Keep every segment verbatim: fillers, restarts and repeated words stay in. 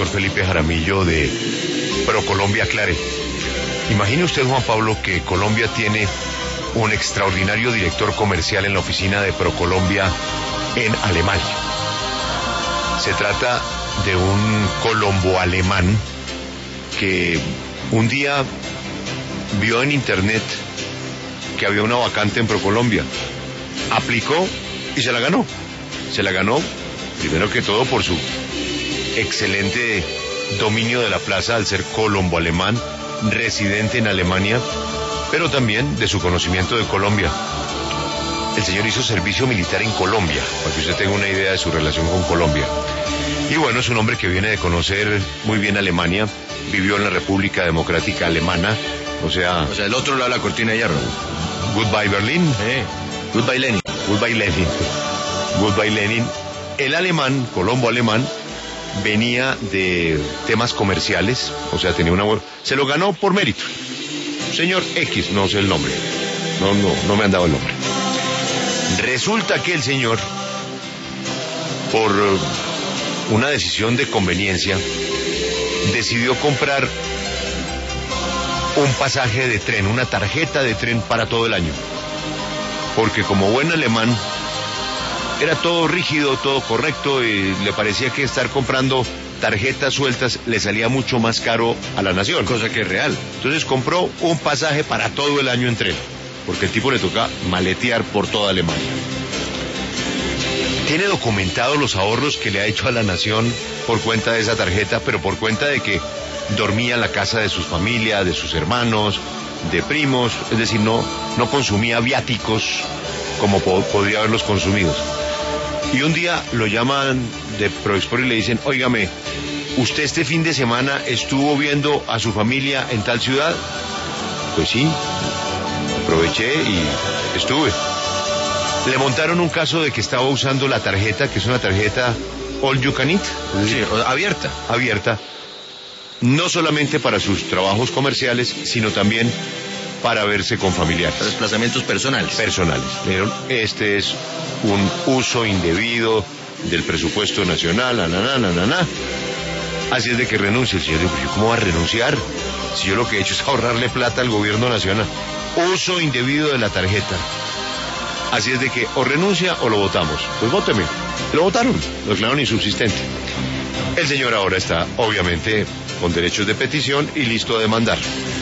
doctor Felipe Jaramillo de ProColombia Clare. Imagine usted, Juan Pablo, que Colombia tiene un extraordinario director comercial en la oficina de ProColombia en Alemania. Se trata de un colombo-alemán que un día vio en internet que había una vacante en ProColombia. Aplicó y se la ganó. Se la ganó, primero que todo, por su excelente dominio de la plaza al ser colombo-alemán, residente en Alemania, pero también de su conocimiento de Colombia. El señor hizo servicio militar en Colombia, para que usted tenga una idea de su relación con Colombia. Y bueno, es un hombre que viene de conocer muy bien Alemania, vivió en la República Democrática Alemana, o sea... O sea, el otro lado de la cortina de hierro. Goodbye Berlin. Eh, goodbye Lenin. Goodbye Lenin. Goodbye Lenin. El alemán, Colombo alemán, venía de temas comerciales, o sea, tenía una... Se lo ganó por mérito. Señor X, no sé el nombre. No, no, no me han dado el nombre. Resulta que el señor, por una decisión de conveniencia, decidió comprar un pasaje de tren, una tarjeta de tren para todo el año. Porque como buen alemán, era todo rígido, todo correcto, y le parecía que estar comprando tarjetas sueltas le salía mucho más caro a la nación. Cosa que es real. Entonces compró un pasaje para todo el año en tren, porque el tipo le toca maletear por toda Alemania. Tiene documentados los ahorros que le ha hecho a la nación por cuenta de esa tarjeta, pero por cuenta de que dormía en la casa de sus familias, de sus hermanos, de primos, es decir, no, no consumía viáticos como po- podría haberlos consumido. Y un día lo llaman de ProExport y le dicen, óigame, ¿usted este fin de semana estuvo viendo a su familia en tal ciudad? Pues sí, aproveché y estuve. Le montaron un caso de que estaba usando la tarjeta, que es una tarjeta all you can eat, es decir, Sí, abierta. abierta, no solamente para sus trabajos comerciales, sino también para verse con familiares. Desplazamientos personales. Personales. Dijeron, este es un uso indebido del presupuesto nacional, ananá, ananá. Así es de que renuncie. El señor dijo, pues, ¿cómo va a renunciar? Si yo lo que he hecho es ahorrarle plata al gobierno nacional. Uso indebido de la tarjeta. Así es de que o renuncia o lo votamos. Pues vóteme. Lo votaron, lo declararon insubsistente. El señor ahora está, obviamente, con derechos de petición y listo a demandar.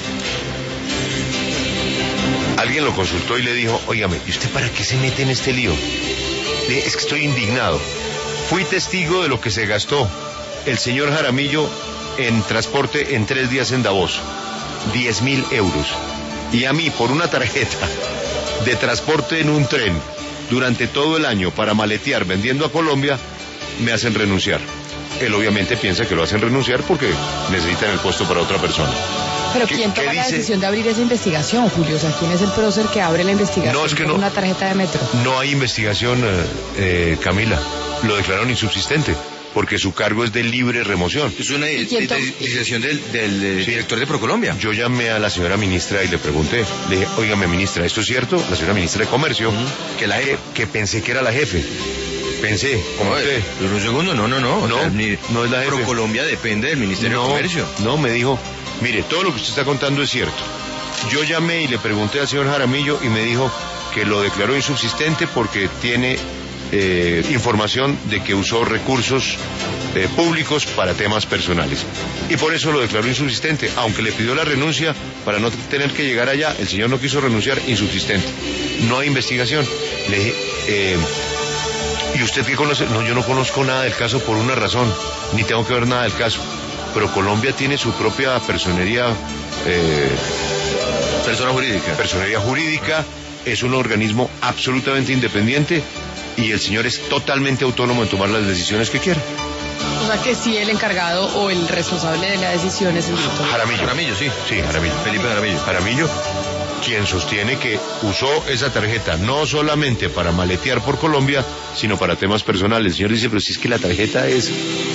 Alguien lo consultó y le dijo, óigame, ¿y usted para qué se mete en este lío? Le dije, es que estoy indignado. Fui testigo de lo que se gastó el señor Jaramillo en transporte en tres días en Davos. diez mil euros. Y a mí, por una tarjeta de transporte en un tren durante todo el año para maletear vendiendo a Colombia, me hacen renunciar. Él obviamente piensa que lo hacen renunciar porque necesitan el puesto para otra persona. Pero ¿Qué- ¿quién qué toma la dice? decisión de abrir esa investigación, Julio? O sea, ¿quién es el prócer que abre la investigación No, es que por no. una tarjeta de metro? No hay investigación, eh, eh, Camila. Lo declararon insubsistente, porque su cargo es de libre remoción. Es una ¿Y quién to- decisión del, del eh, Sí. director de ProColombia. Yo llamé a la señora ministra y le pregunté, le dije, óigame ministra, ¿esto es cierto? La señora ministra de Comercio, Ujú. que la je- que pensé que era la jefe. Pensé, como No, usted. pero un segundo, no, no, no. O No, sea, ni- no es la jefe. ProColombia depende del Ministerio no, de Comercio. No, me dijo, mire, todo lo que usted está contando es cierto. Yo llamé y le pregunté al señor Jaramillo y me dijo que lo declaró insubsistente porque tiene eh, información de que usó recursos eh, públicos para temas personales. Y por eso lo declaró insubsistente, aunque le pidió la renuncia para no tener que llegar allá, el señor no quiso renunciar, insubsistente. No hay investigación. Le dije, eh, ¿y usted qué conoce? No, yo no conozco nada del caso por una razón, ni tengo que ver nada del caso. Pero Colombia tiene su propia personería, eh, Persona jurídica. personería jurídica, es un organismo absolutamente independiente y el señor es totalmente autónomo en tomar las decisiones que quiera. O sea, que sí, el encargado o el responsable de la decisión es el director. Jaramillo. Jaramillo, sí. Sí, Jaramillo. Felipe Jaramillo. Jaramillo, quien sostiene que usó esa tarjeta no solamente para maletear por Colombia, sino para temas personales. El señor dice, pero si es que la tarjeta es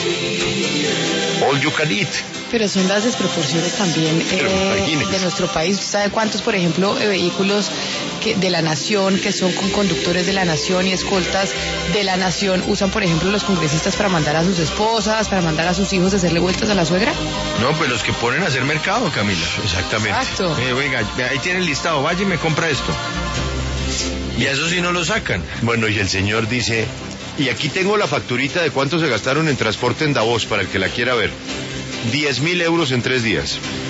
all you can eat. Pero son las desproporciones también Pero eh, imagínese. de nuestro país. ¿Sabe cuántos, por ejemplo, eh, vehículos que de la nación, que son con conductores de la nación y escoltas de la nación, usan, por ejemplo, los congresistas para mandar a sus esposas, para mandar a sus hijos a hacerle vueltas a la suegra? No, pues los que ponen a hacer mercado, Camila. Exactamente. Exacto. Eh, oiga, ahí tiene el listado, vaya y me compra esto. Y a eso sí no lo sacan. Bueno, y el señor dice, y aquí tengo la facturita de cuánto se gastaron en transporte en Davos para el que la quiera ver. diez mil euros en tres días.